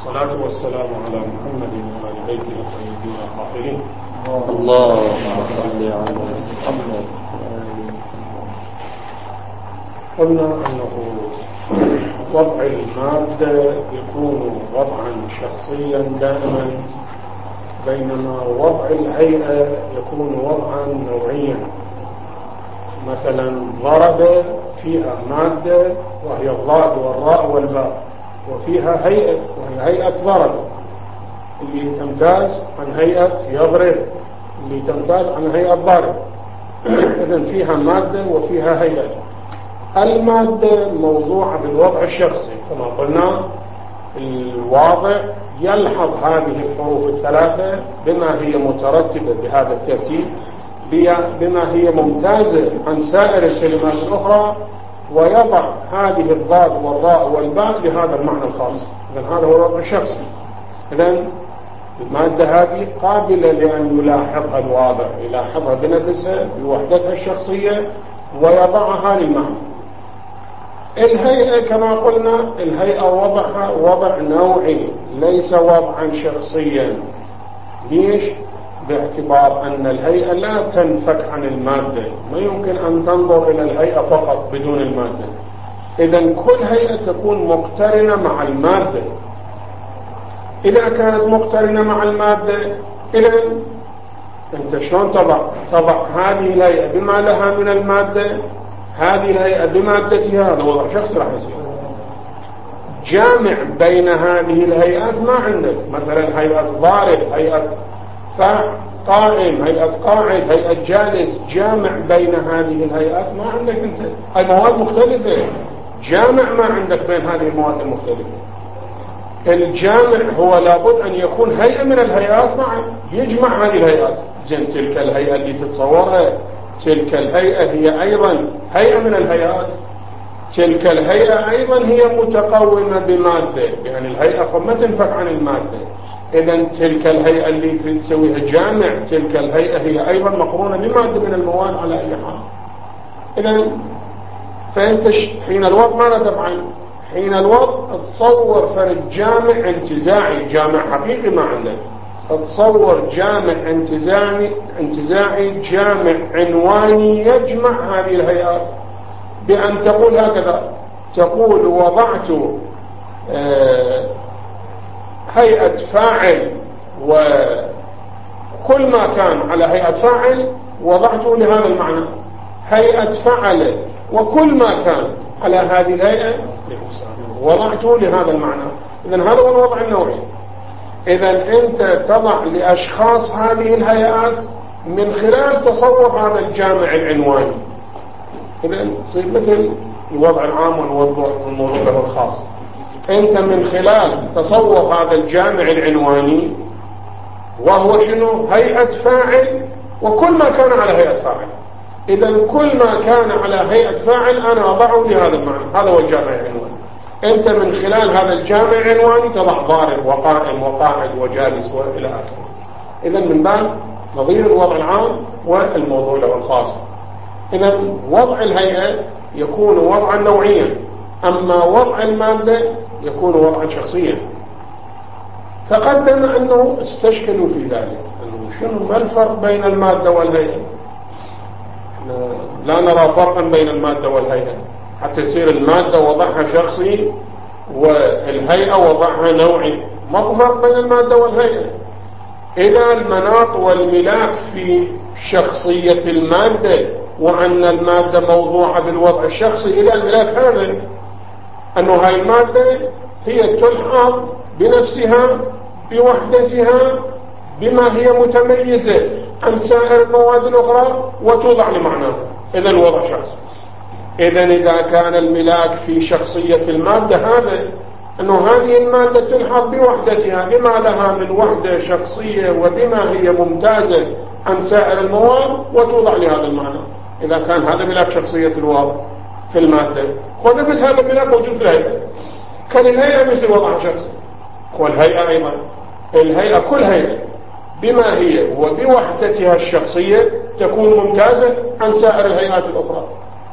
والصلاة والسلام على محمد وعلى بيته الطيبين الطاهرين. اللهم صل على محمد. قلنا أنه وضع المادة يكون وضعا شخصيا دائما، بينما وضع الهيئة يكون وضعا نوعيا. مثلا ضرب فيها مادة وهي الضاد والراء والباء، وفيها هيئة وهي هيئة ضرب اللي تمتاز عن هيئة يضرب، اللي تمتاز عن هيئة ضارب. إذن فيها مادة وفيها هيئة. المادة موضوعة بالوضع الشخصي كما قلنا. الواضع يلحظ هذه الحروف الثلاثة بما هي مترتبة بهذا الترتيب، بما هي ممتازة عن سائر الكلمات الأخرى، ويضع هذه الضاد والراء والباء لهذا المعنى الخاص. إذن هذا هو الوضع الشخصي. إذن المادة هذه قابلة لأن يلاحظها الواضع، يلاحظها بنفسها بوحدتها الشخصية ويضعها للمعنى. الهيئة كما قلنا، الهيئة وضعها وضع نوعي ليس وضعا شخصيا. ليش؟ باعتبار أن الهيئة لا تنفك عن المادة، ما يمكن أن تنظر إلى الهيئة فقط بدون المادة. إذن كل هيئة تكون مقترنة مع المادة. إذا كانت مقترنة مع المادة، إذن أنت شلون تضع هذه الهيئة بما لها من المادة، هذه الهيئة بمادتها، هذا وضع شخصي راح يصير. جامع بين هذه الهيئات ما عندك، مثلا هيئة ضارب، هيئة قائم، هيئة قاعد، هيئة جالس. جامع بين هذه الهيئات ما عندك انت. المواد مختلفة، جامع ما عندك بين هذه المواد المختلفة. الجامع هو لابد أن يكون هيئة من الهيئات معا، يجمع هذه الهيئات. زين تلك الهيئة اللي تتصورها، تلك الهيئة هي أيضا هيئة من الهيئات. تلك الهيئة أيضا هي متقومة بمادة، يعني الهيئة ما تنفك عن المادة. إذن تلك الهيئة اللي تسويها جامع، تلك الهيئة هي أيضا مقرونة بمادة من المواد على أي حال. إذن فأنت حين الوضع ماذا تفعل؟ حين الوضع تصور فرد جامع انتزاعي، جامع حقيقي ما عندك. تصور جامع انتزاعي، جامع عنواني يجمع هذه الهيئات، بأن تقول هكذا، تقول وضعت هيئة فاعل، وكل ما كان على هيئة فاعل وضعته لهذا المعنى. هيئة فعل، وكل ما كان على هذه الهيئة وضعته لهذا المعنى. إذن هذا هو الوضع النوعي. إذن أنت تضع لأشخاص هذه الهيئات من خلال تصور هذا الجامع العنواني. إذن تصير مثل الوضع العام والموضوع له الخاص. أنت من خلال تصور هذا الجامع العنواني، وهو شنو؟ هيئة فاعل، وكل ما كان على هيئة فاعل. إذن كل ما كان على هيئة فاعل أنا أضعه لهذا المعنى. هذا هو الجامع العنواني. أنت من خلال هذا الجامع العنواني تضع ضارب وقائم وقاعد وجالس وإلى آخره. إذن من باب نظير الوضع العام والموضوع له الخاص. إذن وضع الهيئة يكون وضعا نوعيا، أما وضع المادة يكون وضعا شخصيا. تقدم أنه استشكلوا في ذلك، أنه شنو ما الفرق بين المادة والهيئة؟ لا نرى فرقا بين المادة والهيئة، حتى يصير المادة وضعها شخصي والهيئة وضعها نوعي. ما فرق بين المادة والهيئة. إذا المناط والملاك في شخصية المادة، وأن المادة موضوعة بالوضع الشخصي، إذا الملاك هذا أنه هاي المادة هي تلحظ بنفسها بوحدتها بما هي متميزة عن سائر المواد الأخرى وتوضع لمعناها. إذا الوضع شخصي. إذا كان الملاك في شخصية المادة هذا أنه هذه المادة تلحظ بوحدتها بما لها من وحدة شخصية وبما هي ممتازة عن سائر المواد وتوضع لهذا المعنى. إذا كان هذا ملاك شخصية الواضع في المادة، ونفس هذا الملاك موجود في الهيئة. كان الهيئة مثل وضع شخصي، والهيئة أيضا. الهيئة كل هيئة بما هي وبوحدتها الشخصية تكون ممتازة عن سائر الهيئات الأخرى.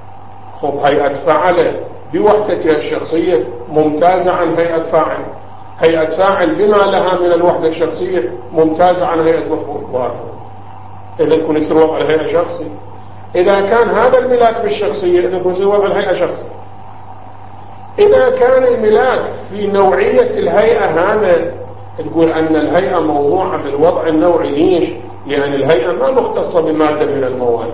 هيئة فعل بوحدتها الشخصية ممتازة عن هيئة فاعل. هيئة فاعل بما لها من الوحدة الشخصية ممتازة عن هيئة مفعول وهكذا. إذا يكون يصير وضع الهيئة شخصي. إذا كان هذا الملاك بالشخصية إذا يكون يصير وضع الهيئة شخصي. إذا كان الملاك في نوعية الهيئة هذا تقول أن الهيئة موضوعة بالوضع النوعي. ليش؟ لأن الهيئة ما مختصة بمادة من المواد.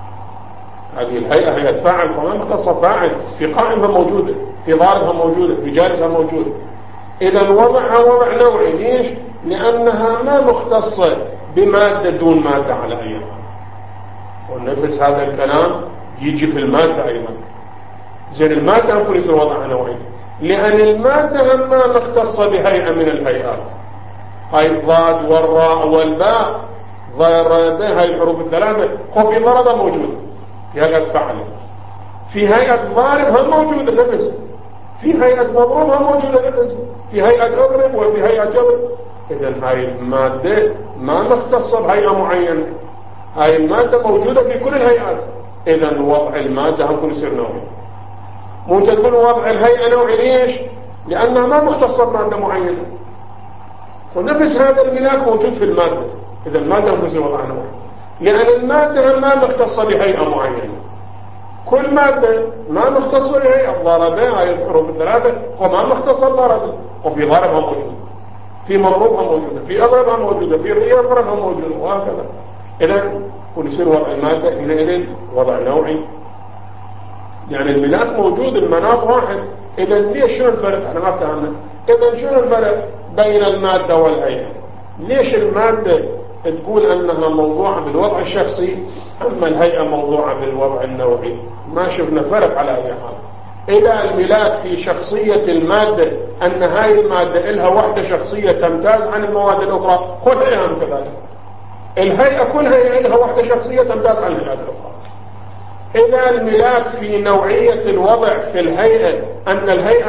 هذه الهيئة هيئة فاعل فما مختصة فاعل، في قائمها موجودة، في ضاربها موجودة، في جالسها موجودة. إذا وضعها وضع نوعي. ليش؟ لأنها ما مختصة بمادة دون مادة على أي حال. ونفس هذا الكلام يجي في المادة أيضا. زين المادة نقول يصير وضعها نوعي لأن المادة ما مختصة بهيئة من الهيئات. هاي الضاد والراء والباء ضربة، هاي الحروف الثلاثة وفي ضربة موجودة في هيئة فعل، في هيئة ضارب هم موجودة نفس، في هيئة مضروب هم موجودة نفس، في هيئة اضرب وفي هيئة جبر. إذن هاي المادة ما مختصة بهيئة معينة، هاي المادة موجودة في كل الهيئات. إذن وضع المادة هم كل يصير نوعي. مو تقول وضع الهيئة نوعي. ليش؟ لأنها ما مختصة بمادة معينة. ونفس هذا الملاك موجود في المادة. إذا المادة هم يصير وضع نوعي لأن المادة ما مختصة بهيئة معينة. كل مادة ما مختصة بهيئة. ضربة هاي الحروف الثلاثة وما مختصة بضربة، وفي ضربها موجودة، في مضروبها موجودة، في أضربها موجودة، في رياضها موجودة وهكذا. إذا يصير وضع المادة حينئذ وضع نوعي. يعني الملاك موجود، المناط واحد. إذا ليش شنو الفرق؟ أنا ما فهمنا. إذا شنو الفرق بين المادة والهيئة؟ ليش المادة تقول أنها موضوعة بالوضع الشخصي أما الهيئة موضوعة بالوضع النوعي؟ ما شفنا فرق على أي حال. إذا الملاك في شخصية المادة أن هاي المادة إلها وحدة شخصية تمتاز عن المواد الأخرى، كلها هم كذلك. الهيئة كلها إلها وحدة شخصية تمتاز عن الهيئات الأخرى. إذا الملاك في نوعية الوضع في الهيئة أن الهيئة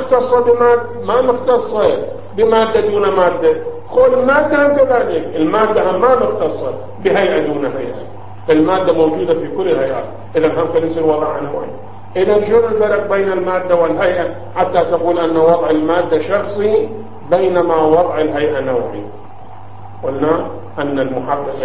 ما مختصة بمادة دون مادة، كل مادة هم كذلك. المادة هم ما مختصة بهيئة دون هيئة، المادة موجودة في كل الهيئات. إذا هم يصير وضعها نوعي. إذا شنو الفرق بين المادة والهيئة حتى تقول أن وضع المادة شخصي بينما وضع الهيئة نوعي؟ قلنا أن المحقق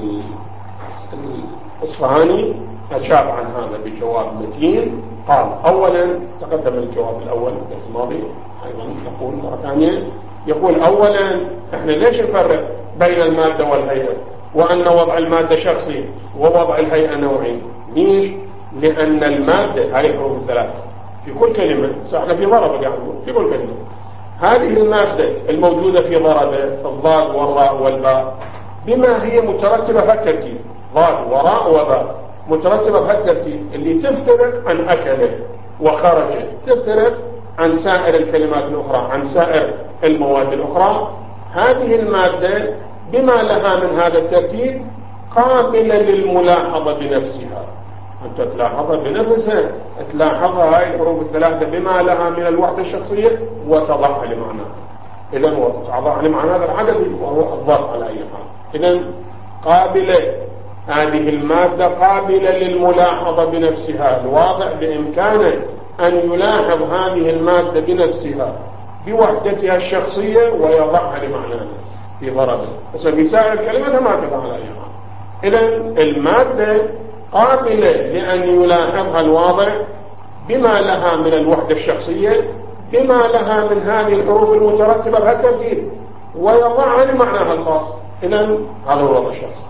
الإصفهاني أجاب عن هذا بجواب متين. قال أولا، تقدم الجواب الأول في الماضي أيضا، يقول مرة ثانية، يقول أولا إحنا ليش نفرق بين المادة والهيئة وأن وضع المادة شخصي ووضع الهيئة نوعي؟ ليش؟ لأن المادة هاي الحروف الثلاثة في كل كلمة، احنا في ضربة يعني في كل كلمة، هذه المادة الموجودة في ضربة الضاد والراء والباء بما هي مترتبة بهالترتيب، ضاد وراء وباء مترتبة بهالترتيب اللي تفترق عن أكله وخرجت، تفترق عن سائر الكلمات الأخرى، عن سائر المواد الأخرى. هذه المادة بما لها من هذا الترتيب قابلة للملاحظة بنفسها. أنت تلاحظها بنفسها، تلاحظها هاي الحروف الثلاثة بما لها من الوحدة الشخصية وتضعها لمعناها. إذا وضعها لمعنى هذا العدد وهو الضرب على أي حال. إذا قابلة، هذه المادة قابلة للملاحظة بنفسها. الواضع بإمكانه أن يلاحظ هذه المادة بنفسها بوحدتها الشخصية ويضعها لمعناها في ضربه، بس في سائر كلمتها ما تضع على أي حال. إذا المادة قابلة لأن يلاحظها الواضع بما لها من الوحدة الشخصية، بما لها من هذه الحروف المترتبة بهالترتيب ويضعها لمعناها الخاص. إذا هذا هو الوضع الشخصي.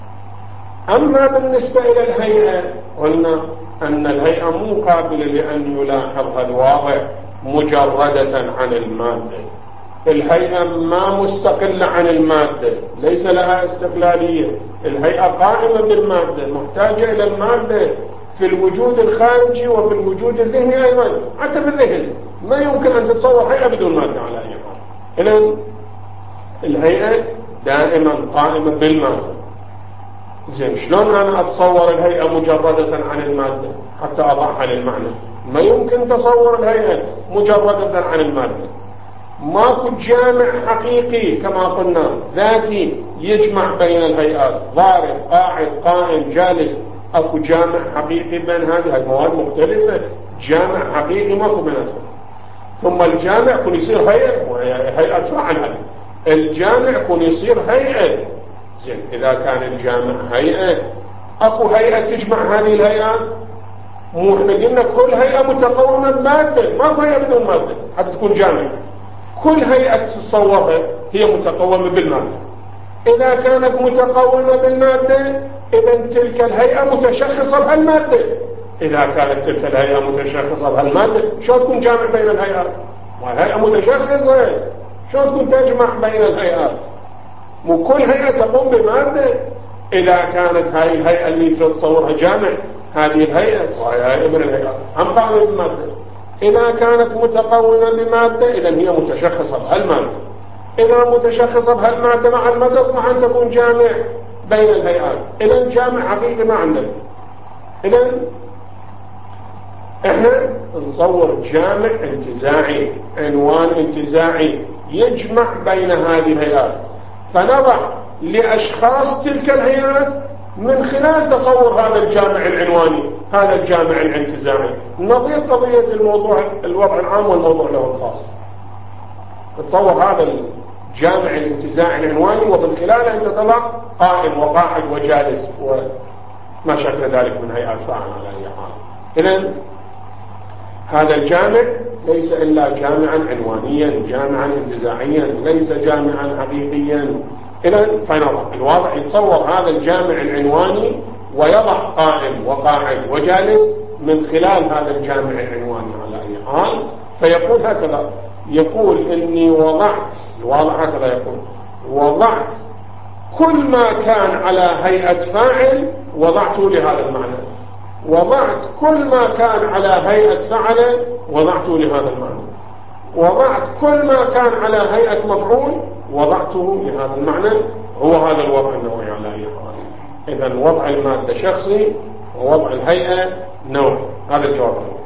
أما بالنسبة إلى الهيئة قلنا أن الهيئة مو قابلة لأن يلاحظها الواضع مجردة عن المادة. الهيئة ما مستقلة عن المادة، ليس لها استقلالية. الهيئة قائمة بالمادة، محتاجة إلى المادة في الوجود الخارجي وفي الوجود الذهني أيضا. حتى في الذهن ما يمكن أن تتصور هيئة بدون مادة على أي حال. إذن الهيئة دائما قائمة بالمادة. زين، شلون أنا أتصور الهيئة مجردة عن المادة حتى أضعها للمعنى؟ ما يمكن تصور الهيئة مجردة عن المادة. ماكو جامع حقيقي كما قلنا ذاتي يجمع بين الهيئات، ضارب، قاعد، قائم، جالس. اكو جامع حقيقي بين هذه المواد مختلفة، جامع حقيقي ماكو بيناتهم. ثم الجامع يكون يصير هيئة، وهيئة فاعل هذه. الجامع يكون يصير هيئة. زين، إذا كان الجامع هيئة، أكو هيئة تجمع هذه الهيئات؟ مو احنا قلنا كل هيئة متقومة بمادة، ما هيئة بدون مادة حتى تكون جامع. كل هيئة تتصورها هي متقومة بالمادة. إذا كانت متقومة بالمادة إذا تلك الهيئة متشخصة بهالمادة. إذا كانت تلك الهيئة متشخصة بهالمادة شو تكون جامع بين الهيئات؟ وهيئة متشخصة شو تكون تجمع بين الهيئات؟ مو كل هيئة تقوم بمادة. إذا كانت هاي الهيئة اللي تتصورها جامع، هذه الهيئة وهي هيئة من الهيئات هم قائمة بمادة. إذا كانت متقومة بمادة إذا هي متشخصة بهالمادة. إذا متشخصة بهالمادة مع المادة تصبح أن تكون جامع بين الهيئات. إذا جامع حقيقي ما عندنا. إذا إحنا نصور جامع انتزاعي، عنوان انتزاعي يجمع بين هذه الهيئات، فنضع لأشخاص تلك الهيئات من خلال تصور هذا الجامع العنواني، هذا الجامع الانتزاعي. نظير قضية الوضع العام والموضوع له الخاص. تصور هذا الجامع الانتزاعي العنواني ومن خلاله أنت تضع قائم وقاعد وجالس وما شكل ذلك من هيئات فاعل على أي حال. إذن هذا الجامع ليس إلا جامعا عنوانيا، جامعا انتزاعيا، ليس جامعا حقيقيا. إذن فنضع الواضع يتصور هذا الجامع العنواني ويضع قائم وقاعد وجالس من خلال هذا الجامع العنواني على أي حال. فيقول هكذا، يقول إني وضعت، الواضع هكذا يقول: وضعت كل ما كان على هيئة فاعل وضعته لهذا المعنى. وضعت كل ما كان على هيئة فعل وضعته لهذا المعنى. وضعت كل ما كان على هيئة مفعول وضعته لهذا المعنى. هو هذا الوضع النوعي على أي حال. إذن وضع المادة شخصي ووضع الهيئة نوعي. هذا الجواب الأول.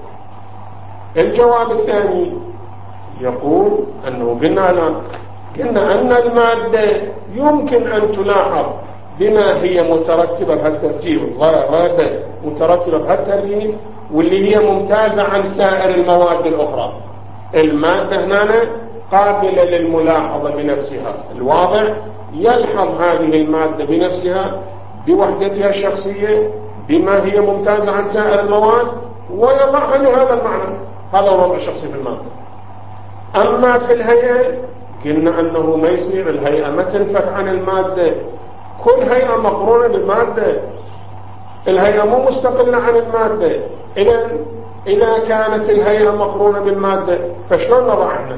الجواب الثاني يقول أنه قلنا أن المادة يمكن أن تلاحظ بما هي مترتبة بهالترتيب، الظاهرة مترتبة بهالترتيب واللي هي ممتازة عن سائر المواد الأخرى. المادة هنا قابلة للملاحظة بنفسها. الواضع يلحظ هذه المادة بنفسها بوحدتها الشخصية بما هي ممتازة عن سائر المواد ويضعها لهذا المعنى. هذا هو الوضع الشخصي في المادة. أما في الهيئة قلنا أنه ما يصير الهيئة ما تنفك عن المادة. كل هيئة مقرونة بالمادة. الهيئة مو مستقلة عن المادة. إذا كانت الهيئة مقرونة بالمادة فشلون نضعها؟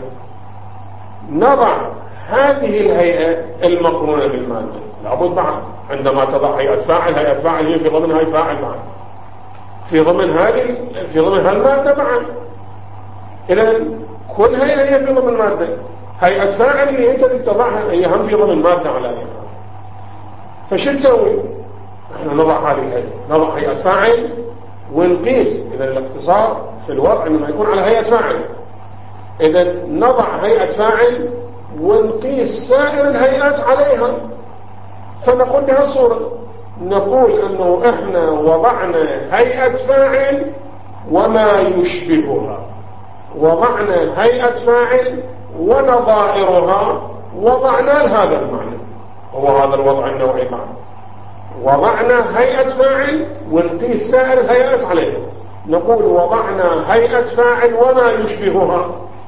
نضع هذه الهيئة المقرونة بالمادة لابد بعد عندما تضع هيئة فاعل، هيئة فاعل هي في ضمن هاي فاعل معا في ضمن هالمادة معا. إذا كل هيئة هي في ضمن المادة. هيئة فاعل اللي أنت تضعها هي هم في ضمن المادة على أي حال. فشو نسوي؟ احنا نضع هذه الهيئة، نضع هيئة فاعل ونقيس. إذا الاقتصار في الوضع إنما يكون على هيئة فاعل. إذا نضع هيئة فاعل ونقيس سائر الهيئات عليها. فنقول بها الصورة، نقول أنه إحنا وضعنا هيئة فاعل وما يشبهها. وضعنا هيئة فاعل ونظائرها وضعنا لهذا المعنى. هو هذا الوضع النوعي معنا. وضعنا هيئة فاعل ونقيس سائر الهيئات عليها. نقول وضعنا هيئة فاعل وما يشبهها.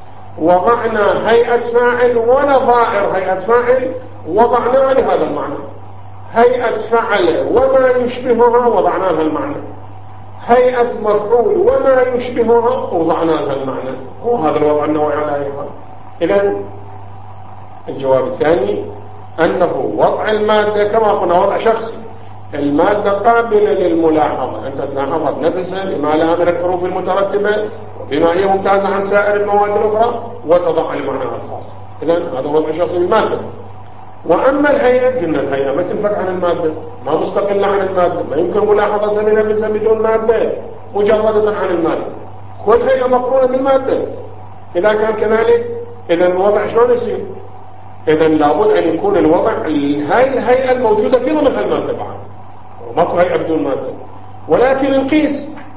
وضعنا هيئة فاعل ونظائر هيئة فاعل وضعناها لهذا المعنى. هيئة فعل وما يشبهها وضعنا لها المعنى. هيئة مفعول وما يشبهها وضعنا لها المعنى. هو هذا الوضع النوعي على أي حال. إذن الجواب الثاني أنه وضع المادة كما قلنا وضع شخصي. المادة قابلة للملاحظة، أنت تلاحظها بنفسها بما لها من الحروف المترتبة وبما هي ممتازة عن سائر المواد الأخرى وتضع المعنى الخاص. إذن هذا وضع شخصي للمادة. وأما الهيئة قلنا الهيئة ما تنفك عن المادة، ما مستقلة عن المادة، ما يمكن ملاحظة بنفسها بدون مادة مجردة عن المادة. كل هيئة مقرونة بالمادة. إذا كان كذلك إذا الوضع شلون يصير؟ إذا لابد أن يكون الوضع هاي الهيئة الموجودة في ضمن المادة بعد، وماكو هيئة بدون مادة. ولكن نقيس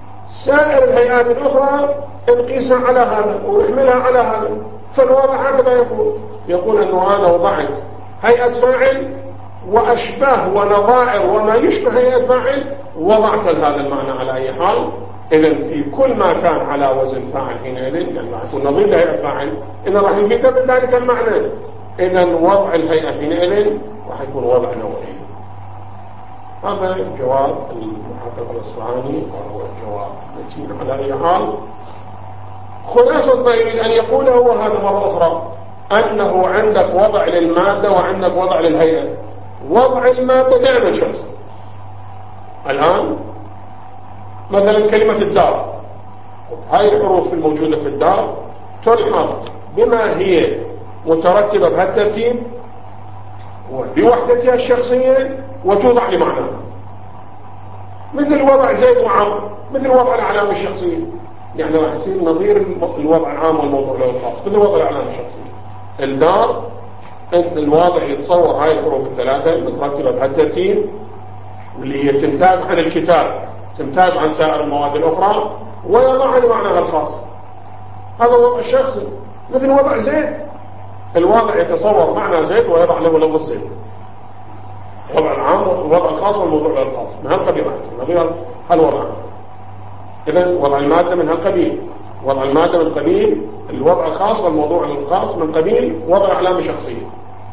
سائر الهيئات الأخرى نقيسها على هذا ونحملها على هذا. فالوضع هكذا يقول أنه أنا وضعت هيئة فاعل وأشباه ونظائر وما يشبه هيئة فاعل وضعت هذا المعنى على أي حال. إذا في كل ما كان على وزن فاعل حينئذ يعني راح يكون نظير لهيئة فاعل إن راح يفيد بذلك المعنى. إذا وضع الهيئة حينئذ راح يكون وضع نوعي. هذا جواب المحقق الإصفهاني وهو الجواب متين على أي حال. خلاصة ما يريد أن يقوله هو هذا مرة أخرى أنه عندك وضع للمادة وعندك وضع للهيئة. وضع المادة دائما شخص. الآن مثلا كلمة الدار، هاي الحروف الموجودة في الدار تلحظ بما هي مترتبة بهالترتيب وبوحدتها الشخصية وتوضع لمعناها، مثل وضع زيد وعمر، مثل وضع الأعلام الشخصية. يعني راح يصير نظير الوضع العام والموضوع له الخاص مثل وضع الأعلام الشخصية. الدار أنت الواضع يتصور هاي الحروف الثلاثة مترتبة بهالترتيب اللي هي تمتاز عن الكتاب، تمتاز عن سائر المواد الأخرى ويضع لمعناها الخاص. هذا وضع الشخصي. مثل وضع زيد، الواضع يتصور معنى زيد ويضع له لفظ زيد. الوضع العام والوضع الخاص والموضوع له الخاص من هالقبيل. هالوضع. إذا وضع المادة من هالقبيل، وضع المادة من قبيل الوضع الخاص والموضوع الخاص من قبيل وضع علامة شخصية.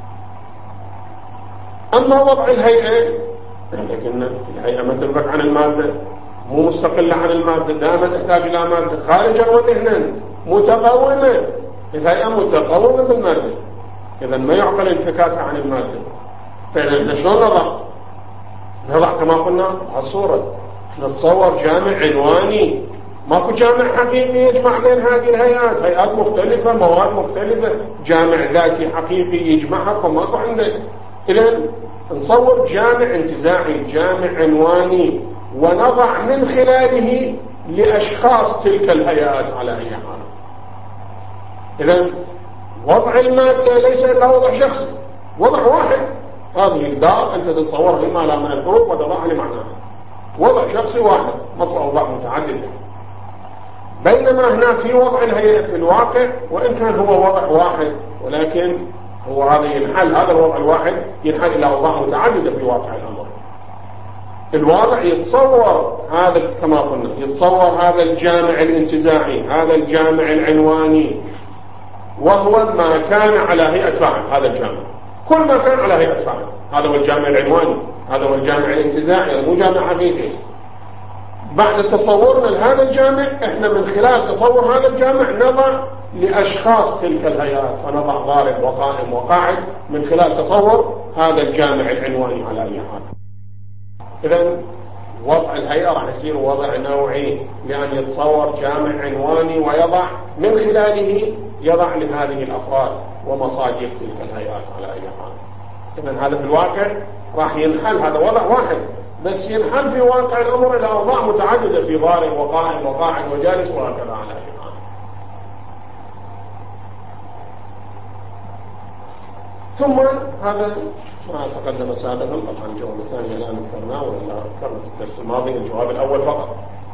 أما وضع الهيئة، لكن الهيئة ما تنفك عن المادة، مو مستقلة عن المادة، دائما تحتاج إلى مادة خارجا وذهنا متقومة. الهيئة متقومة بالمادة، إذا ما يعقل انفكاكها عن المادة. فإذا شلون نضع كما قلنا هالصورة، نتصور جامع عنواني، ماكو جامع حقيقي يجمع بين هذه الهيئات، هيئات مختلفة مواد مختلفة، جامع ذاتي حقيقي يجمعها فماكو عنده. إذا نصور جامع انتزاعي، جامع عنواني، ونضع من خلاله لأشخاص تلك الهيئات على أي حال. إذا وضع المادة ليس إلا وضع شخصي، وضع واحد. هذه الدار أنت تتصورها بما لا من الحروف وتضعها لمعناها، وضع شخصي واحد، مصر أوضاع متعددة. بينما هناك في وضع الهيئة في الواقع وإن كان هو وضع واحد، ولكن هو هذا ينحل، هذا الوضع الواحد ينحل إلى أوضاع متعددة في واقع الأمر. الواضع يتصور هذا كما قلنا، يتصور هذا الجامع الانتزاعي، هذا الجامع العنواني، وهو ما كان على هيئة فاعل. هذا الجامع كل ما كان على هيئة فاعل، هذا هو الجامع العنواني، هذا هو الجامع الانتزاعي، مو جامع حقيقي. بعد تصورنا لهذا الجامع، احنا من خلال تصور هذا الجامع نضع لأشخاص تلك الهيئات، فنضع ضارب وقائم وقاعد من خلال تصور هذا الجامع العنواني على أي حال. إذن وضع الهيئة راح يصير وضع نوعي، لأن يتصور جامع عنواني ويضع من خلاله يضع لهذه الأفراد ومصادر تلك الهيئات على أي حال. إذن هذا في الواقع راح ينحل، هذا وضع واحد بس ينحل في واقع الأمر إلى أوضاع متعددة، في ضارب وقائم وقاعد وجالس وهكذا على أي حال. ثم هذا ما تقدم سابقا، طبعا الجواب الثاني الآن ذكرناه ولا ذكرنا في الدرس الماضي الجواب الأول فقط.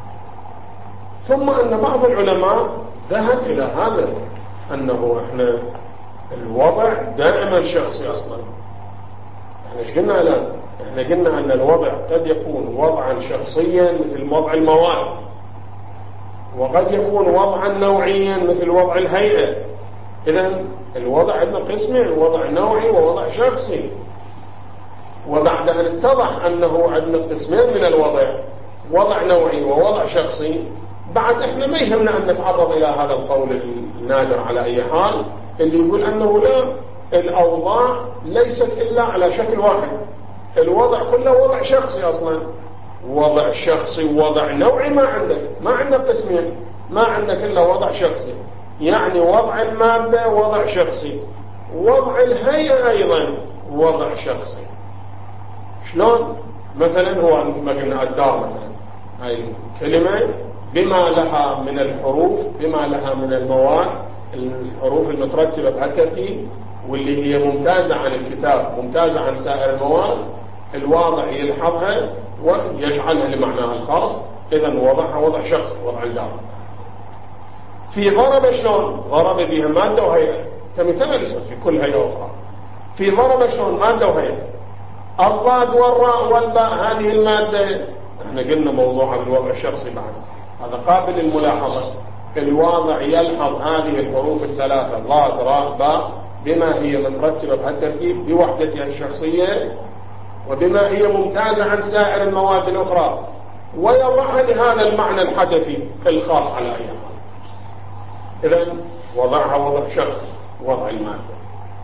ثم أن بعض العلماء ذهب إلى هذا، أنه إحنا الوضع دائما شخصي أصلا. إحنا إيش قلنا الآن؟ إحنا قلنا أن الوضع قد يكون وضعا شخصيا مثل وضع المواد، وقد يكون وضعا نوعيا مثل وضع الهيئة. إذن الوضع عندنا قسمين، وضع نوعي ووضع شخصي. وبعد أن اتضح أنه عندنا قسمين من الوضع، وضع نوعي ووضع شخصي، بعد إحنا ما يهمنا أن نتعرض إلى هذا القول النادر على أي حال اللي يقول أنه لا، الأوضاع ليست إلا على شكل واحد، الوضع كله وضع شخصي أصلا. وضع شخصي ووضع نوعي ما عندك قسمين، ما عندك إلا وضع شخصي. يعني وضع المادة وضع شخصي، وضع الهيئة أيضا وضع شخصي. شلون؟ مثلا هو ما قلنا الدار مثلا، هاي الكلمة بما لها من الحروف، بما لها من المواد، الحروف المترتبة بهالترتيب واللي هي ممتازة عن الكتاب، ممتازة عن سائر المواد، الواضع يلحظها ويجعلها لمعناها الخاص، إذا وضعها وضع شخص، وضع الدار. في ضرب شلون؟ ضرب بها مادة وهيئة كمثال في كل هيئة أخرى. في ضرب شلون؟ مادة وهيئة. الضاد والراء والباء هذه المادة، احنا قلنا موضوع الوضع الشخصي بعد، هذا قابل للملاحظة. الواضع يلحظ هذه الحروف الثلاثة ضاد راء باء بما هي مترتبة بهالترتيب بوحدتها الشخصية وبما هي ممتازة عن سائر المواد الأخرى، ويضعها لهذا المعنى الحدثي الخاص على أي حال. إذن وضعها وضع شخص، وضع المادة.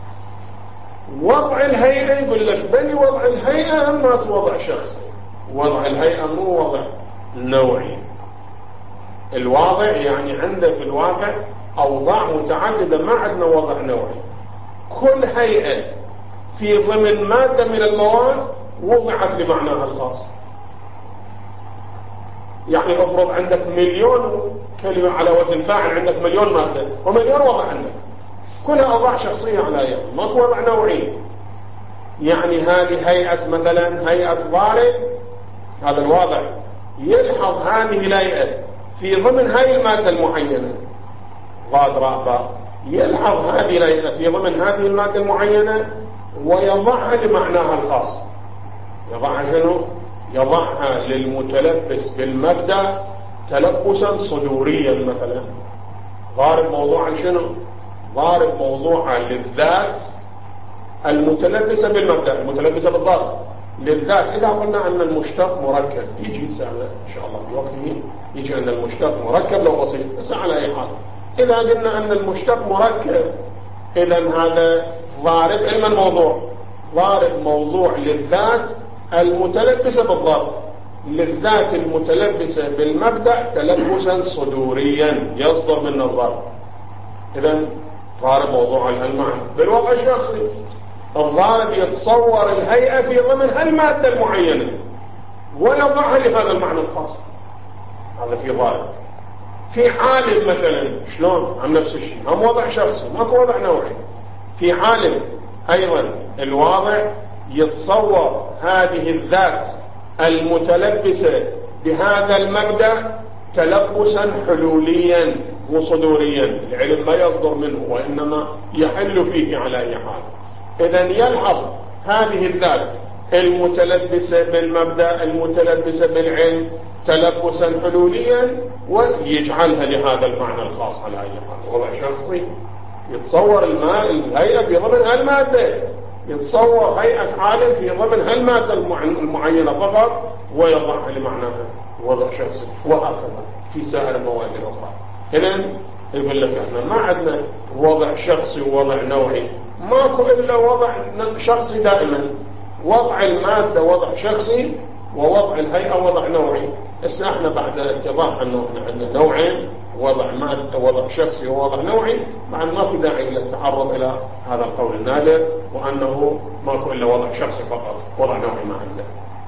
وضع الهيئة يقول لك بل وضع الهيئة أما وضع شخص، وضع الهيئة مو وضع نوعي. الواضع يعني عنده في الواقع أوضاع متعددة، ما عندنا وضع نوعي. كل هيئة في ضمن مادة من المواد وضعت لمعناها الخاص. يعني افرض عندك 1,000,000 كلمة على وزن فاعل، عندك 1,000,000 مادة ومليون وضع عندك، كلها أوضاع شخصية على يد، ماكو وضع نوعي. يعني هذه هيئة مثلا هيئة ضارب، هذا الواضع يلحظ هذه الهيئة في ضمن هذه المادة المعينة ضاد راء باء، يلحظ هذه الهيئة في ضمن هذه المادة المعينة ويضعها لمعناها الخاص. يضعها شنو؟ يضعها للمتلبس بالمبدأ تلبسا صدوريا. مثلا ضارب موضوعا شنو؟ ضارب موضوعا للذات المتلبسة بالمبدأ، المتلبسة بالضرب للذات. إذا قلنا أن المشتق مركب، يجي سهلة إن شاء الله في وقته يجي أن المشتق مركب لو بسيط، بس على أي حال إذا قلنا أن المشتق مركب، إذا هذا ضارب علما موضوع، ضارب موضوع للذات المتلبسة بالضرب، للذات المتلبسة بالمبدأ تلبسا صدوريا يصدر من الضرب. إذا ضارب موضوع المعنى. بالوضع الشخصي الضارب يتصور الهيئة في ضمن هالمادة المعينة ويضعها لهذا المعنى الخاص، هذا في ضارب. في عالم مثلا شلون؟ عن نفس الشيء، هم وضع شخصي ماكو وضع نوعي. في عالم أيضا الواضع يتصور هذه الذات المتلبسة بهذا المبدأ تلبسا حلوليا وصدوريا، العلم ما يصدر منه وإنما يحل فيه على أي حال. إذا يلحظ هذه الذات المتلبسة بالمبدأ المتلبسة بالعلم تلبسا حلوليا ويجعلها لهذا المعنى الخاص على أي حال. وضع شخصي يتصور الهيئة في ضمن هالمادة، يتصور هيئة عالم في ضمن هالمادة المعينة فقط ويضعها لمعناها وضع شخصي، وهكذا في سائر المواد الأخرى. إذن يقول لك احنا ما عندنا وضع شخصي ووضع نوعي، ماكو إلا وضع شخصي دائما. وضع المادة وضع شخصي ووضع الهيئة وضع نوعي. بس احنا بعد اتضاح انه احنا عندنا نوعين، وضع مادة وضع شخصي ووضع نوعي، مع ما في داعي الى التعرض الى هذا القول النادر وانه ماكو الا وضع شخصي فقط، وضع نوعي ما عنده.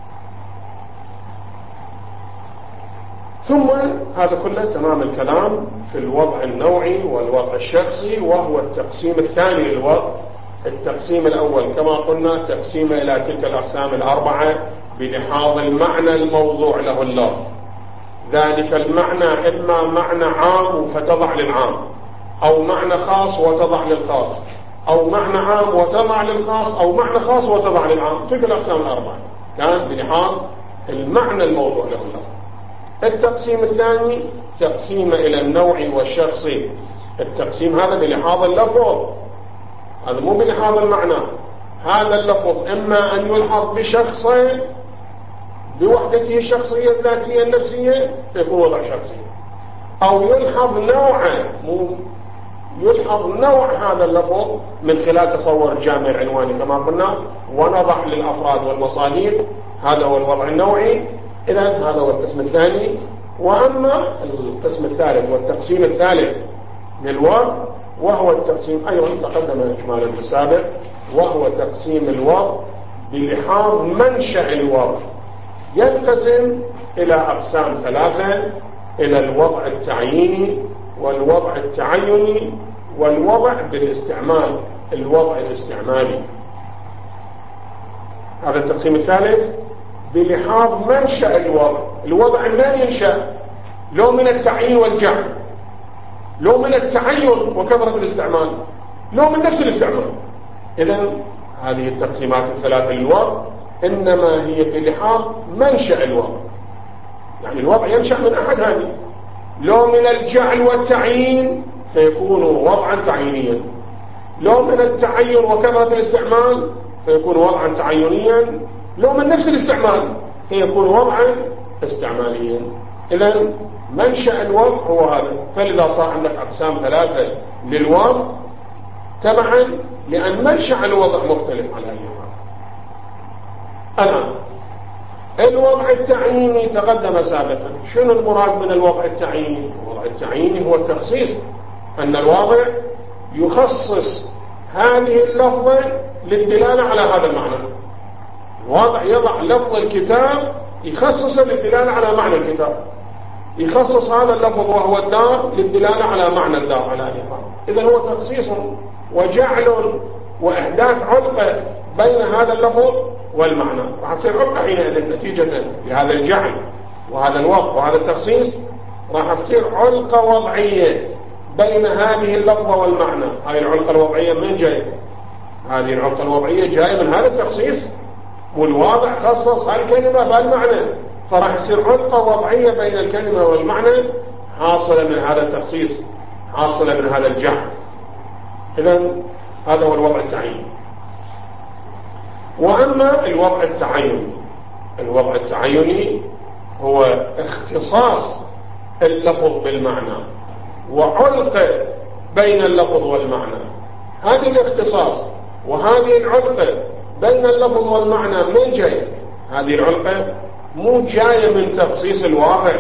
ثم هذا كله تمام الكلام في الوضع النوعي والوضع الشخصي، وهو التقسيم الثاني للوضع. التقسيم الأول كما قلنا تقسيم إلى تلك الأقسام الأربعة بلحاظ المعنى الموضوع له اللفظ. ذلك المعنى إما معنى عام فتضع للعام، أو معنى خاص وتضع للخاص، أو معنى عام وتضع للخاص، أو معنى خاص وتضع للعام. تلك الأقسام الأربعة كان بلحاظ المعنى الموضوع له اللفظ. التقسيم الثاني تقسيم إلى النوعي والشخصي. التقسيم هذا بلحاظ اللفظ، هذا مو بلحاظ المعنى. هذا اللفظ إما أن يلحظ بشخصه بوحدته الشخصية الذاتية النفسية فيكون وضع شخصي، أو يلحظ نوعا، يلحظ نوع هذا اللفظ من خلال تصور الجامع العنواني كما قلنا، ونضع للأفراد والمصادر. هذا هو الوضع النوعي. إذن هذا هو القسم الثاني. وأما القسم الثالث والتقسيم الثالث للوضع وهو التقسيم أيضا تقدم إجمالا في السابق، وهو تقسيم الوضع بلحاظ منشأ الوضع. ينقسم إلى أقسام ثلاثة: إلى الوضع التعييني والوضع التعيني والوضع بالاستعمال، الوضع الاستعمالي. هذا التقسيم الثالث بلحاظ منشأ الوضع. الوضع منين ينشأ؟ لو من التعيين والجعل، لو من التعين وكثرة الاستعمال، لو من نفس الاستعمال. إذن هذه التقسيمات الثلاثة للوضع إنما هي في لحاظ منشأ الوضع، يعني الوضع ينشأ من أحد هذه. لو من الجعل والتعيين فيكون وضعا تعيينيا، لو من التعين وكثرة الاستعمال فيكون وضعا تعينيا، لو من نفس الاستعمال فيكون وضعا استعماليا. إذن منشأ الوضع هو هذا. فلذا صار عندك أقسام ثلاثة للوضع تبعا لأن منشأ الوضع مختلف عن أيها. الآن الوضع التعييني تقدم سابقا. شنو المراد من الوضع التعييني؟ الوضع التعييني هو التخصيص، أن الواضع يخصص هذه اللفظة للدلالة على هذا المعنى. الواضع يضع لفظ الكتاب يخصص للدلالة على معنى الكتاب، يخصص هذا اللفظ وهو الدار للدلالة على معنى الدار على الإخوان. إذن هو تخصيص وجعل وإحداث علقة بين هذا اللفظ والمعنى. راح تصير علقة حينئذ نتيجة لهذا الجعل وهذا الوضع وهذا التخصيص، راح تصير علقة وضعية بين هذه اللفظة والمعنى. هذه العلقة الوضعية من جاي؟ هذه العلقة الوضعية جاية من هذا التخصيص، والواضع خصص هالكلمة بالمعنى، فراح يصير علقة وضعية بين الكلمة والمعنى حاصلة من هذا التخصيص، حاصلة من هذا الجعل. إذن هذا هو الوضع التعييني. وأما الوضع التعيني، الوضع التعيني هو اختصاص اللفظ بالمعنى وعلقة بين اللفظ والمعنى. هذه الاختصاص وهذه العلقة بين اللفظ والمعنى من جاي؟ هذه العلقة مو جاية من تخصيص الواقع،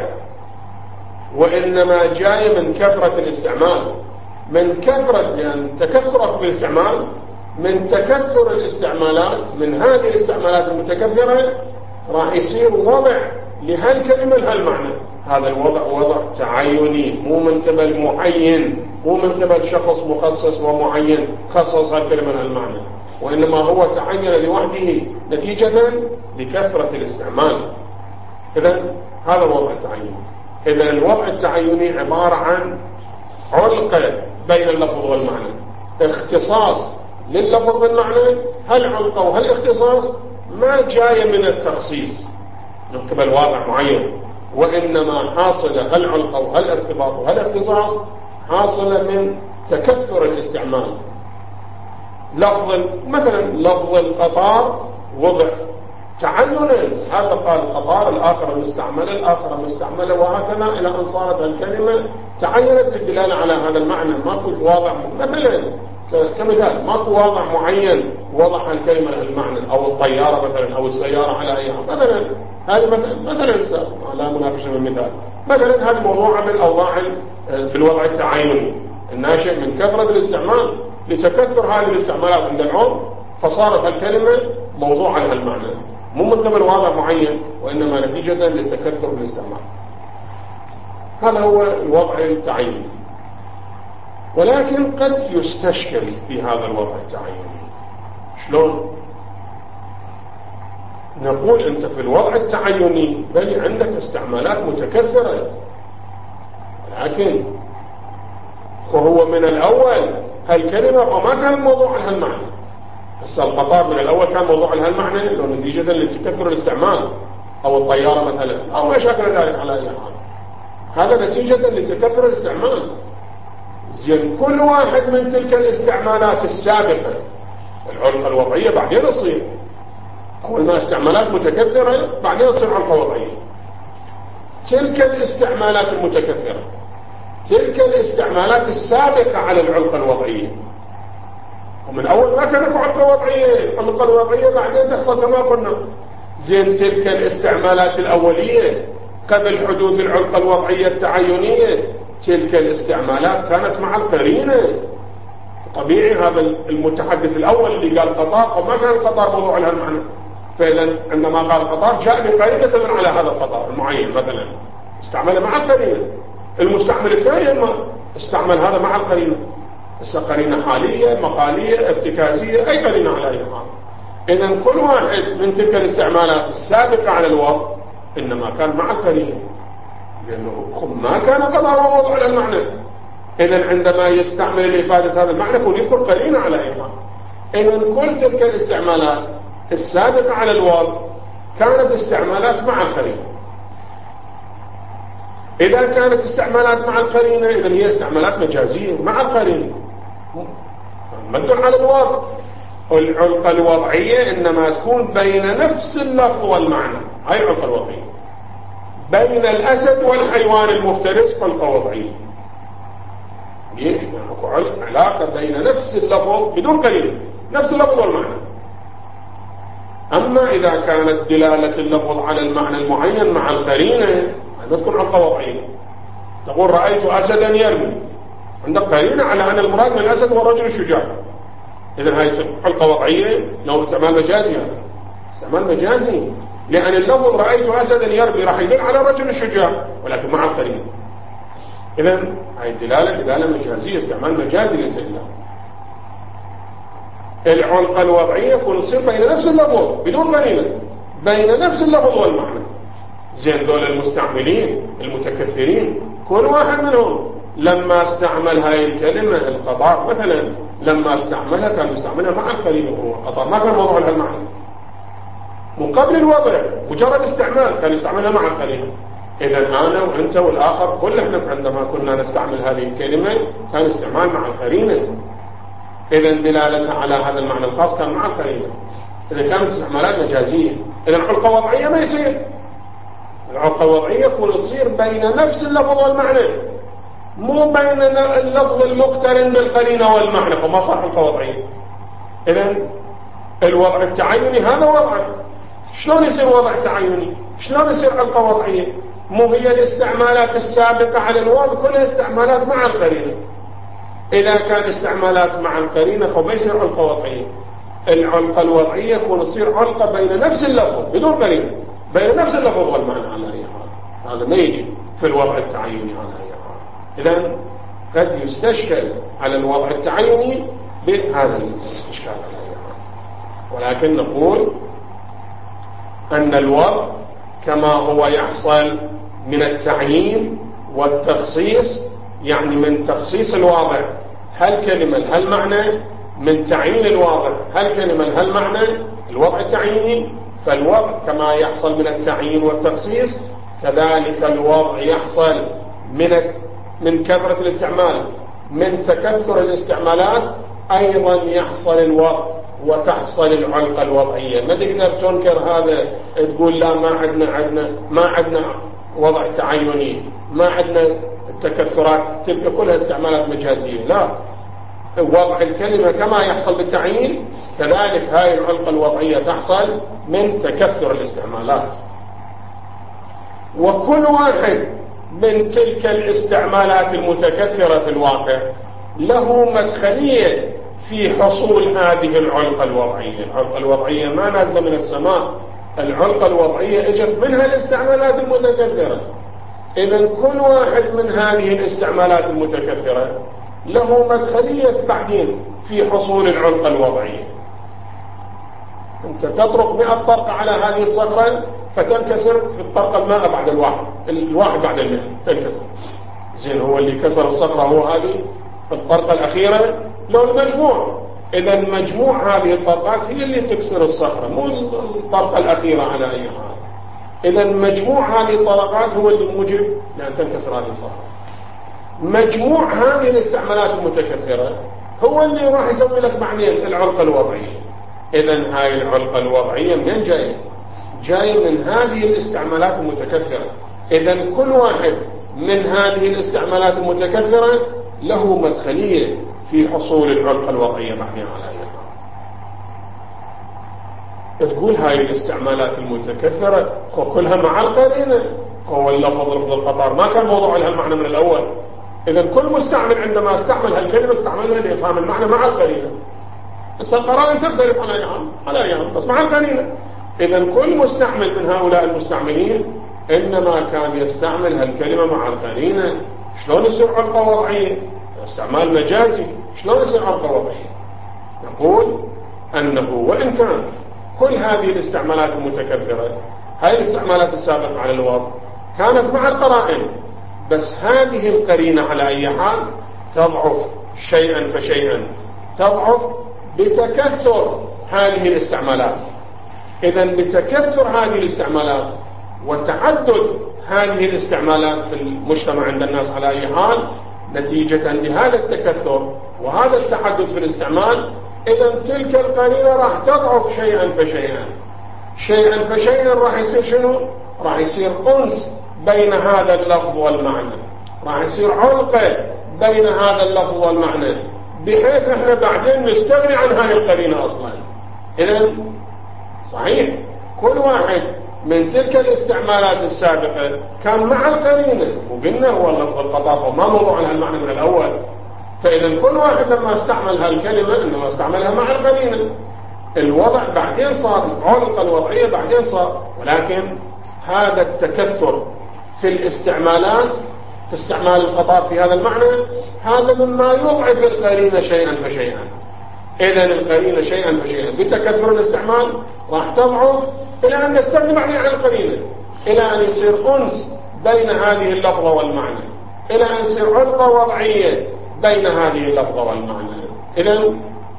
وإنما جاية من كثرة الاستعمال، من كثرة يعني تكثر في الاستعمال، من تكثر الاستعمالات، من هذه الاستعمالات المتكثرة راح يصير وضع لهالكلمة لهالمعنى. هذا الوضع وضع تعيني، مو من قبل معين، مو من قبل شخص مخصص ومعين خصص هالكلمة لهالمعنى، وإنما هو تعين لوحده نتيجة لكثرة الاستعمال. إذن هذا الوضع التعيني. إذن الوضع التعيني عبارة عن علقة بين اللفظ والمعنى، اختصاص لللفظ بالمعنى. هالعلقة وهالاختصاص ما جاية من التخصيص من قبل واضع معين، وإنما حاصلة هالعلقة وهالارتباط وهالاختصاص حاصلة من تكثر الاستعمال. لفظ مثلا لفظ القطار وضع تعينا، هذا قال القطار، الآخر مستعملة، الآخر مستعملة، وهكذا إلى أن صارت الكلمة تعينت الدلالة على هذا المعنى. ماكو واضع مثلا كمثال ماكو واضع معين وضع الكلمة المعنى، أو الطيارة مثلا أو السيارة على أي مثلا. هذه مثلا لا منافسة من مثال. مثلا هذا موضوع بالأوضاع في الوضع التعيني الناشئ من كثرة الاستعمال لتكثر هذه الاستعمالات عند العرب، فصارت الكلمة موضوع على المعنى، مو من قبل واضع معين، وإنما نتيجة للتكثر بالاستعمال. هذا هو الوضع التعيني. ولكن قد يستشكل في هذا الوضع التعيني. شلون؟ نقول أنت في الوضع التعيني بل عندك استعمالات متكثرة، لكن وهو من الأول هالكلمة وما كان موضوع لها المعنى. بس القطار من الأول كان موضوع لها المعنى لو نتيجة لتكثر الاستعمال، أو الطيارة مثلا، أو ما شاكل ذلك على أي حال. هذا نتيجة لتكثر الاستعمال. زين كل واحد من تلك الاستعمالات السابقة العلقة الوضعية بعدين تصير، أول ما استعمالات متكثرة بعدين تصير علقة وضعية. تلك الاستعمالات المتكثرة، تلك الاستعمالات السابقة على العلقة الوضعية، ومن أول ما كانت علقة وضعية، العلقة الوضعية بعدين تحصل كما قلنا. زين تلك الاستعمالات الأولية قبل حدوث العلقة الوضعية التعينية، تلك الاستعمالات كانت مع القرينة. طبيعي هذا المتحدث الأول اللي قال قطار وما كان القطار موضوع لها المعنى، فإذا عندما قال قطار جاء بقرينة من على هذا القطار المعين مثلا، استعمل مع القرينة. المستعمل الثاني ما استعمل هذا مع القرينة، قرينة حالية، مقالية، ارتكازية، أي قرينة على أي حال. إذا كل واحد من تلك الاستعمالات السابقة على الوضع إنما كان مع القرينة، لأنه ما كان قد وضع على المعنى. إذا عندما يستعمل لإفادة هذا المعنى يكون يذكر قرينة على إيقاع. إذا كل تلك الاستعمالات السابقة على الوضع كانت استعمالات مع القرينة. إذا كانت استعمالات مع القرينة إذا هي استعمالات مجازية مع القرينة مدل على الوضع. العلقة الوضعية إنما تكون بين نفس اللفظ والمعنى، هاي العلقة الوضعية. بين الأسد والحيوان المفترس علقة وضعية. ليش؟ لأنه علاقة بين نفس اللفظ بدون قرينة، نفس اللفظ والمعنى. أما إذا كانت دلالة اللفظ على المعنى المعين مع القرينة هذا تكون علقة وضعية. تقول رأيت أسدا يرمي، عندك قرينة على أن المراد من الأسد هو الرجل الشجاع، إذن هاي علقة وضعية لو استعمال مجازي. هذا استعمال مجازي لأن اللفظ رأيت أسدا يرمي راح يدل على الرجل الشجاع ولكن مع القرينة. إذن هاي دلالة مجازية، استعمال مجازي ليس إلا. العلقة الوضعية تصير بين نفس اللفظ بدون قرينة، بين نفس اللفظ والمعنى. زين دول المستعملين المتكثرين كل واحد منهم لما استعمل هاي الكلمة القطار مثلا لما استعملها كان يستعملها مع القرينة، وهو القطار ما كان موضوع لها المعنى مقابل الوضع، مجرد استعمال كان يستعملها مع القرينة. إذا أنا وأنت والآخر كل احنا عندما كنا نستعمل هذه الكلمة كان استعمال مع القرينة. إذا دلالتها على هذا المعنى الخاص كان مع القرينة. إذا كانت استعمالات مجازية إذا علقة وضعية ما يصير. العلقة الوضعية تصير بين نفس اللفظ والمعنى، مو بين اللفظ المقترن بالقرينة والمعنى، فما صار علقة وضعية. إذا الوضع التعيني هذا وضع. شلون يصير وضع تعيني؟ شلون يصير علقة وضعية؟ مو هي الاستعمالات السابقة على الوضع كلها استعمالات مع القرينة. إذا كان استعمالات مع القرينة فما يصير علقة وضعية. العلقة الوضعية تصير علقة بين نفس اللفظ بدون قرينة، بين نفس اللفظ والمعنى على أي حال. هذا ما يجي في الوضع التعيني على أي حال. إذن قد يستشكل على الوضع التعيني بهذا الاستشكال على أي حال. ولكن نقول أن الوضع كما هو يحصل من التعيين والتخصيص، يعني من تخصيص الواضع هل كلمة هل معنى، من تعيين الواضع هل كلمة هل معنى الوضع التعييني. فالوضع كما يحصل من التعيين والتخصيص كذلك الوضع يحصل من كثرة الاستعمال، من تكثر الاستعمالات أيضا يحصل الوضع وتحصل العلقة الوضعية. ما تقدر تنكر هذا تقول لا ما عندنا وضع تعيني، ما عندنا التكثرات، تلك كلها استعمالات مجازية. لا، وضع الكلمة كما يحصل بالتعيين كذلك هاي العلقة الوضعية تحصل من تكثر الاستعمالات. وكل واحد من تلك الاستعمالات المتكثرة في الواقع له مدخلية في حصول هذه العلقة الوضعية. العلقة الوضعية ما نازلة من السماء، العلقة الوضعية اجت منها الاستعمالات المتكثرة. إذا كل واحد من هذه الاستعمالات المتكثرة له مدخلية بعدين في حصول العلقة الوضعية. أنت تطرق 100 طرقة على هذه الصخرة فتنكسر في الطرقة الماء بعد الواحد بعد 100 تنكسر. زين هو اللي كسر الصخرة هو هذه الطرقة الأخيرة لو المجموع. إذا مجموع هذه الطرقات هي اللي تكسر الصخرة مو الطرقة الأخيرة على أي حال. إذا مجموع هذه الطرقات هو اللي موجب لأن تنكسر هذه الصخرة. مجموع هذه الاستعمالات المتكثرة هو اللي راح يسوي لك معنيين العلقة الوضعية. إذا هاي العلقة الوضعية من جاية من هذه الاستعمالات المتكثرة. إذا كل واحد من هذه الاستعمالات المتكثرة له مدخلية في حصول العلقة الوضعية معنية على أي حال. تقول هاي الاستعمالات المتكثرة كلها مع القرينة. هو اللفظ القطار ما كان موضوع لها المعنى من الأول. إذا كل مستعمل عندما استعمل هالكلمة استعملها لإفهام المعنى مع القرينة. القرائن تختلف على أيام بس مع القرينة. إذا كل مستعمل من هؤلاء المستعملين إنما كان يستعمل هالكلمة مع القرينة. شلون يصير علقة وضعية؟ استعمال مجازي. شلون يصير علقة وضعية؟ نقول أنه وإن كان كل هذه الاستعمالات المتكثرة هاي الاستعمالات السابقة على الوضع كانت مع القرائن، بس هذه القرينة على أي حال تضعف شيئا فشيئا، تضعف بتكثر هذه الاستعمالات. إذا بتكثر هذه الاستعمالات وتعدد هذه الاستعمالات في المجتمع عند الناس على أي حال، نتيجة لهذا التكثر وهذا التعدد في الاستعمال، إذا تلك القرينة راح تضعف شيئا فشيئا. شيئا فشيئا راح يصير شنو؟ راح يصير أنس بين هذا اللفظ والمعنى، راح يصير علقة بين هذا اللفظ والمعنى، بحيث احنا بعدين نستغني عن هذه القرينة أصلا. إذا صحيح كل واحد من تلك الاستعمالات السابقة كان مع القرينة، وقلنا هو اللفظ القطافة ما موضوع لها المعنى من الأول، فإذا كل واحد لما استعمل هالكلمة إنما استعملها مع القرينة. الوضع بعدين صار، العلقة الوضعية بعدين صار، ولكن هذا التكثر في الاستعمالات، في استعمال القطاف في هذا المعنى، هذا مما يضعف القرينة شيئا فشيئا. إذا القرينة شيئا فشيئا بتكثر الاستعمال راح تضعف إلى أن نستغني بعدين عن القرينة، إلى أن يصير أنس بين هذه اللفظة والمعنى، إلى أن يصير علقة وضعية بين هذه اللفظة والمعنى. إذا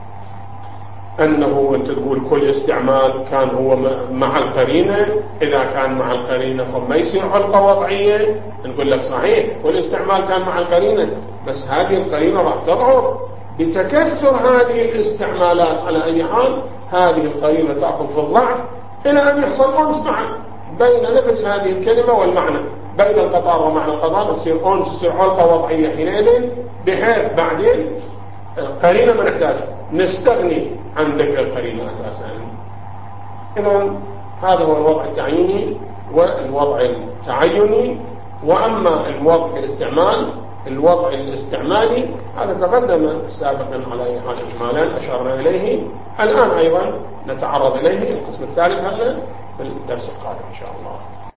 أنه أنت تقول كل استعمال كان هو مع القرينة، إذا كان مع القرينة فما يصير علقة وضعية، نقول لك صحيح كل استعمال كان مع القرينة، بس هذه القرينة راح تضعف بتكثر هذه الاستعمالات على أي حال. هذه القرينة تأخذ في الضعف إلى أن يحصل أنس معا بين نفس هذه الكلمة والمعنى، بين القطار ومعنى القطار تصير أنس، تصير علقة وضعية حينئذ، بحيث بعدين قرينة ما نحتاج نستغني عن ذكر القرينة أساسا. إذا هذا هو الوضع التعييني والوضع التعيني. وأما الوضع الاستعمال، الوضع الاستعمالي هذا تقدم سابقا على حال إجمالا أشرنا إليه، الآن أيضا نتعرض إليه القسم الثالث هذا في الدرس القادم إن شاء الله.